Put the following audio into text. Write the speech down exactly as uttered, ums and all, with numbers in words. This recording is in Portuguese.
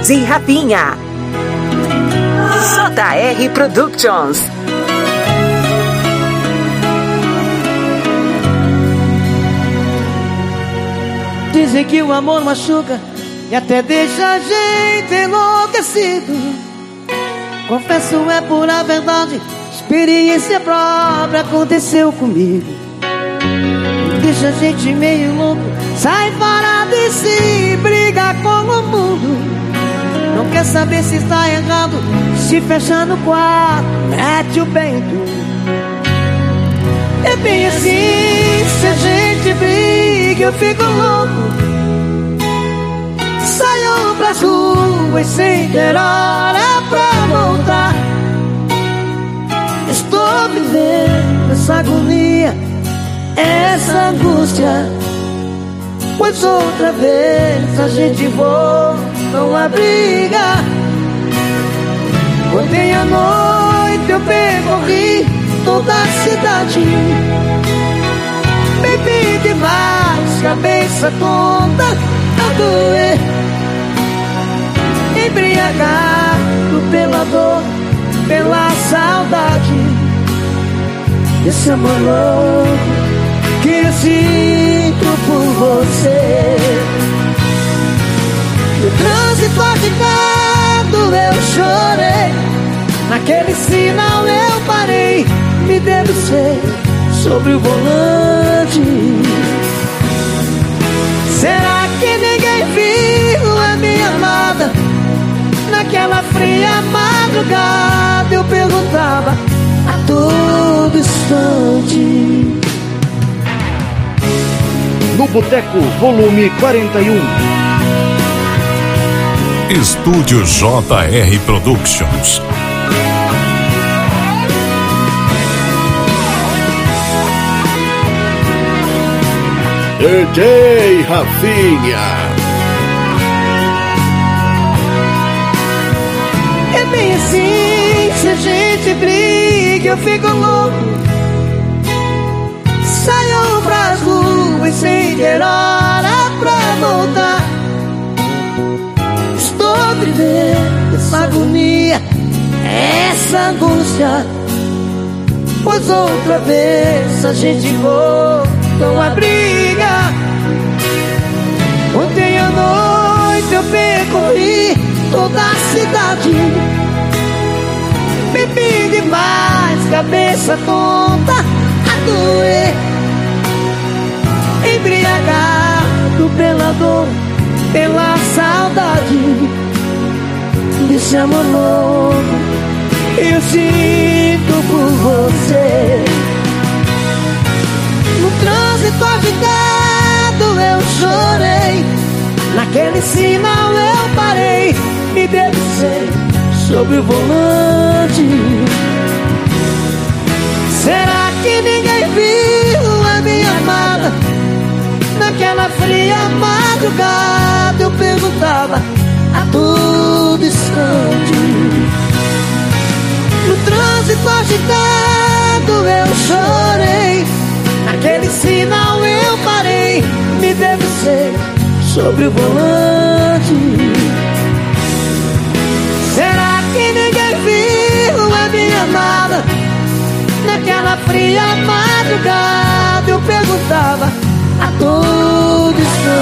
de Rafinha. J R Productions. Dizem que o amor machuca e até deixa a gente enlouquecido. Confesso, é pura verdade, experiência própria aconteceu comigo. Deixa a gente meio louco, sai fora de si, briga com o mundo. Não quer saber se está errado, se fecha no quarto, mete o peito. É bem assim, se a gente briga eu fico louco. Saio pras ruas sem ter hora pra voltar. Estou vivendo essa agonia, essa angústia, pois outra vez a gente volta a briga. Ontem à noite eu percorri toda a cidade, bebi demais, cabeça tonta a doer, embriagado pela dor, pela saudade desse amor louco que eu sinto por você. No trânsito agitado eu chorei, naquele sinal eu parei, me debrucei sobre o volante. Será que ninguém viu a minha amada? Naquela fria madrugada eu perguntava a todo instante. No Boteco, volume quarenta e um. Estúdio J R Productions. D J Rafinha. É bem assim, se a gente briga eu fico louco. Saio pras ruas sem ter hora pra voltar. Estou vivendo essa agonia, essa angústia, pois outra vez a gente voltou a briga. Ontem à noite eu percorri toda a cidade, bebi demais, cabeça tonta a doer, embriagado pela dor, pela saudade desse amor louco eu sinto por você. No trânsito agitado eu chorei, naquele sinal eu parei, me debrucei sobre o volante. Será que ninguém viu a minha amada? Naquela fria madrugada eu perguntava a todo instante. No trânsito agitado eu chorei, naquele sinal eu parei, me debrucei sobre o volante. Será que ninguém viu a minha amada? Naquela fria madrugada eu perguntava a todo instante.